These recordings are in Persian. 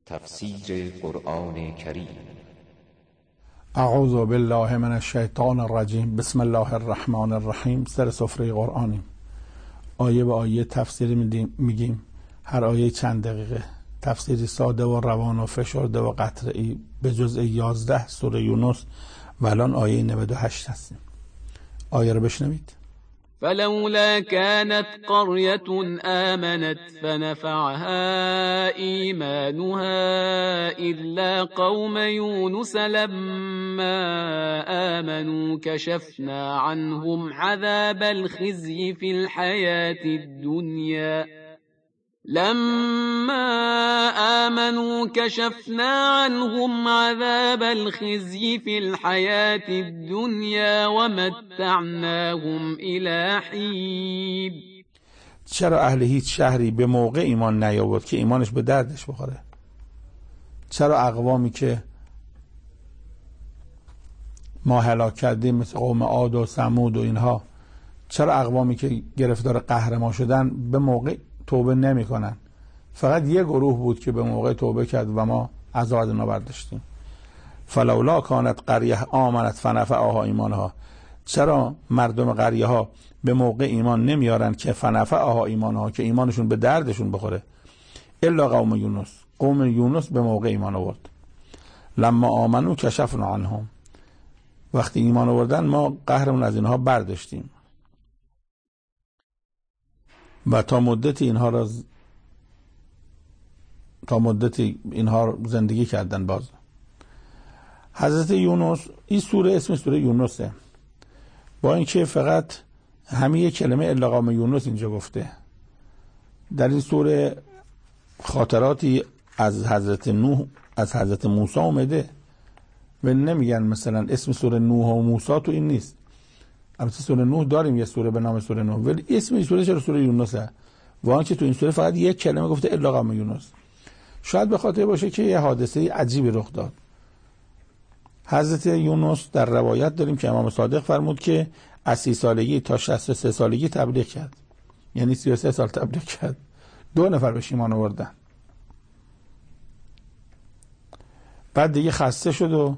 تفسیر قرآن کریم. اعوذ بالله من الشیطان الرجیم. بسم الله الرحمن الرحیم. سر سفره قرآنیم. آیه به آیه تفسیر میگیم. هر آیه چند دقیقه. تفسیری ساده و روان و فشرده و قطعی به جزء 11 سوره یونس و الان آیه 98 هستیم. آیه رو بشنوید. فلولا كانت قرية آمنت فنفعها إيمانها إلا قوم يونس لما آمنوا كشفنا عنهم عذاب الخزي في الحياة الدنيا ومتعناهم إلى حين. چرا اهل هیچ شهری به موقع ایمان نیاورد که ایمانش به دردش بخوره؟ چرا اقوامی که ما هلاک کردیم مثل قوم عاد و ثمود و اینها، چرا اقوامی که گرفتار قهر ما شدن به موقع توبه نمی کنن؟ فقط یه گروه بود که به موقع توبه کرد و ما عذاب از اونا برداشتیم. فلولا کانت قریه آمنت فنفعها ایمانها. چرا مردم قریه ها به موقع ایمان نمیارن که فنفعها ایمانها، که ایمانشون به دردشون بخوره؟ الا قوم یونس. قوم یونس به موقع ایمان آورد. لما آمنو کشفنا عنهم. وقتی ایمان آوردن ما قهرمون از اینها برداشتیم و تا مدت اینها زندگی کردن. باز حضرت یونس، این سوره اسم سوره یونسه، با اینکه فقط همین یک کلمه الا قوم یونس اینجا گفته. در این سوره خاطراتی از حضرت نوح، از حضرت موسی اومده و نمیگن مثلا اسم سوره نوح و موسی تو این نیست. البته سوره نوح داریم یه سوره به نام سوره نوح، ولی اسم این سوره چرا سوره یونسه؟ وان که تو این سوره فقط یک کلمه گفته الا قوم یونس. شاید به خاطر باشه که یه حادثه عجیبی رخ داد. حضرت یونس در روایت داریم که امام صادق فرمود که از 30 سالگی تا 63 سالگی تبلیغ کرد، یعنی 33 سال تبلیغ کرد. 2 نفر بهش ایمان آوردن. بعد دیگه خسته شد و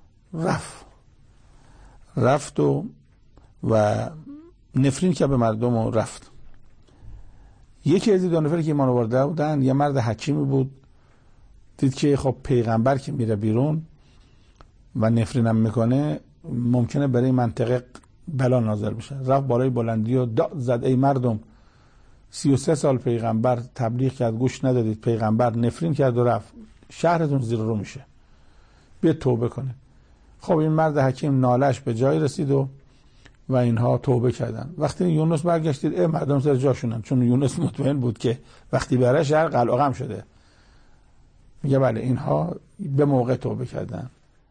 رفت و نفرین که به مردم و رفت. یکی از این 2 نفری که ایمان آورده بودن یه مرد حکیمی بود. دید که خب پیغمبر که میره بیرون و نفرینم میکنه ممکنه برای منطقه بلا نازل بشه. رفت بالای بلندی و داد زد ای مردم، 33 سال پیغمبر تبلیغ کرد گوش ندادید، پیغمبر نفرین کرد و رفت، شهرتون زیر رو میشه، بیا توبه کنه. خب این مرد حکیم نالش به جای رسید و اینها توبه کردن. وقتی یونس برگشتید مردم سر جاشونن، چون یونس مطمئن بود که وقتی بره شهر قلقم شده. میگه بله اینها به موقع توبه کردن.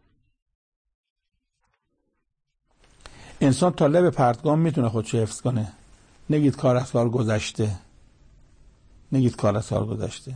انسان تا لب پرتگاه میتونه خودشو حفظ کنه. نگید کار از کار گذشته.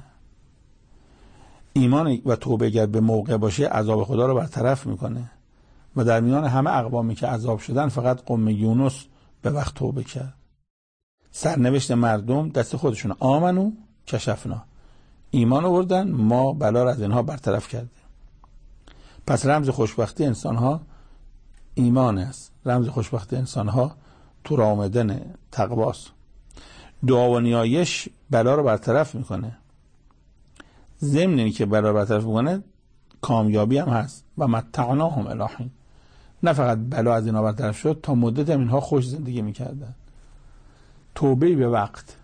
ایمان و توبه گر به موقع باشه عذاب خدا رو برطرف میکنه و در میان همه اقوامی که عذاب شدن فقط قوم یونس به وقت توبه کرد. سرنوشت مردم دست خودشون. آمنو کشفنا. ایمان آوردن، ما بلا را از اینها برطرف کردیم. پس رمز خوشبختی انسانها ایمان است. رمز خوشبختی انسانها تو راه آمدن تقواست. دعا و نیایش بلا رو برطرف میکنه. ضمن اینی که بلا رو برطرف میکنه کامیابی هم هست. و متعناهم الی حین. نه فقط بلا از اینا برطرف شد، تا مدت هم اینها خوش زندگی میکردن. توبه به وقت.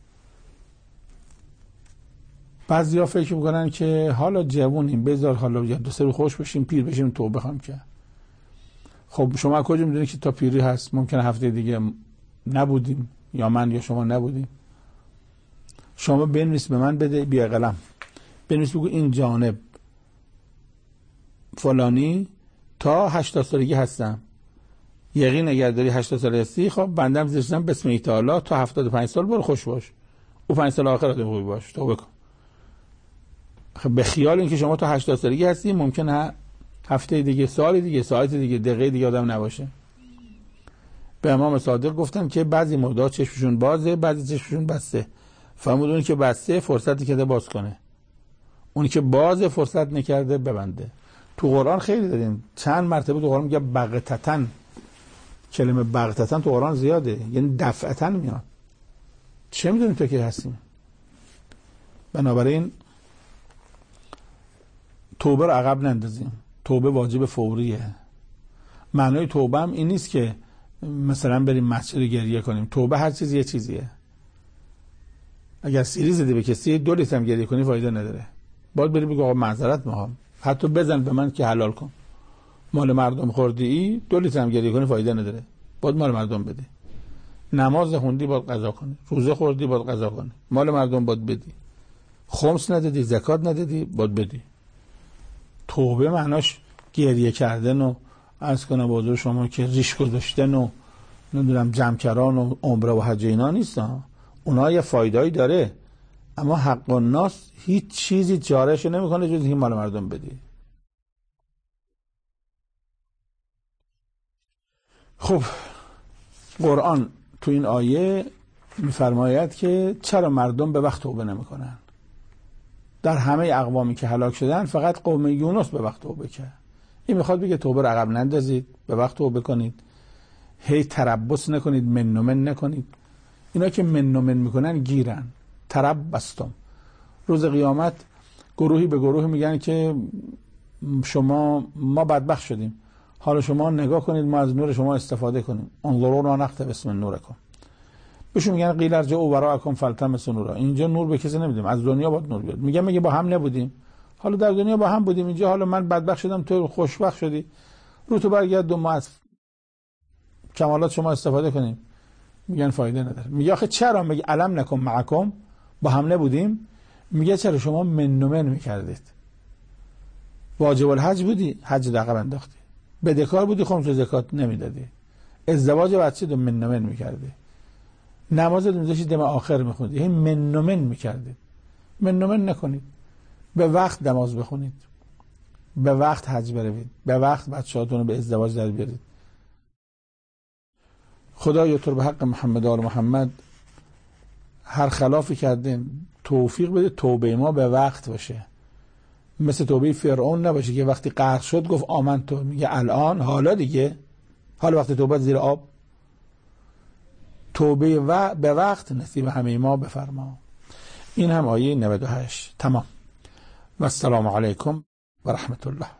بعضیا فکر میکنن که حالا جوونیم بذار حالا 2 سال خوش بشیم پیر بشیم توبه خواهم کرد. خب شما کجا میدونید که تا پیری هست؟ ممکنه هفته دیگه نبودیم، یا من یا شما نبودیم. شما بنویس به من بده، بیا قلم بنویس بگو این جانب فلانی تا 80 سالگی هستم. یقین اگر داری 80 سال هستی، خب بندم زیرشم بسم الله تعالی تا 75 سال برو خوش باش. او 5 سال آخر آدم خوبی باش، توبه کن. خب به خیال اینکه شما تا 80 سالگی هستی ممکنه هفته دیگه، سال دیگه، ساعت دیگه، دقیقه دیگه آدم نباشه. به امام صادق گفتن که بعضی مردا چشمشون بازه، بعضی چشمشون بسته. فرمودن که بسته فرصتی که ده باز کنه. اونی که باز فرصت نکرده ببنده. تو قرآن خیلی داریم، چند مرتبه تو قرآن میگه بغتتن. کلمه بغتتن تو قرآن زیاده، یعنی دفعتن میاد. چه میدونیم تو که هستیم؟ بنابراین توبه رو عقب نندازیم. توبه واجب فوریه. معنای توبه هم این نیست که مثلا بریم مسجد گریه کنیم. توبه هر چیز یه چیزیه. اگر سیری زدی به کسی 2 لیتر هم گریه کنی فایده نداره. باید بری بگو آقا معذرت میخوام، حتی بزن به من که حلال کن. مال مردم خوردی ای 2 لیتر هم گریه کنی فایده نداره. باید مال مردم بدی. نماز خوندی باید قضا کنی. روزه خوردی باید قضا کنی. مال مردم باید بدی. خمس ندادی، زکات ندادی، باید بدی. توبه معناش گریه کردن و عرض کنم به حضور شما که ریش گذاشتن و نمیدونم جمع و عمره و حج اینا نیست. اونا یه فایده‌ای داره، اما حق الناس هیچ چیزی جارش نمیکنه جز این مال مردم بدی. خب قرآن تو این آیه میفرماید که چرا مردم به وقت توبه نمیکنن؟ در همه اقوامی که هلاک شدن فقط قوم یونس به وقت توبه کرد. این میخواد بگه توبه رو عقب نندازید، به وقت توبه کنید، هی تربص نکنید، من و من نکنید. اینا که من و من میکنن گیرن. تربصتم. روز قیامت گروهی به گروه میگن که ما بدبخت شدیم، حالا شما نگاه کنید ما از نور شما استفاده کنیم. انظرونا نقتبس من نورکم. بهشون میگن قیل ارجعوا وراءکم فالتمسوا نورا. اینجا نور به کسی نمیدیم، از دنیا باید نور بیاد. میگم مگه با هم نبودیم؟ حالا در دنیا با هم بودیم، اینجا حالا من بدبخت شدم تو خوشبخت شدی، رو تو برگرد ما از کمالات شما استفاده کنیم. میگن فایده نداره. میگه آخه چرا؟ میگه الم نکن معکم، با هم نبودیم؟ میگه چرا؟ شما من و من میکردید. واجب الحج بودی، حج عقب انداختی. بدهکار بودی، خمس و زکات نمیدادی. ازدواج بچه دو من و من میکردی. نماز میذاشی دم آخر میخوندی، هی من و من میکردید. من و من نکنید. به وقت نماز بخونید، به وقت حج بروید، به وقت بچه‌هاتون رو به ازدواج در بیارید. خدایا تو به حق محمد و آل محمد هر خلافی کردیم توفیق بده توبه ما به وقت باشه، مثل توبه فرعون نباشه که وقتی غرق شد گفت آمن تو، میگه الان حالا دیگه، حالا وقتی توبه زیر آب. توبه و به وقت نصیب همه ما بفرما. این هم آیه 98 تمام. و السلام علیکم و رحمت الله.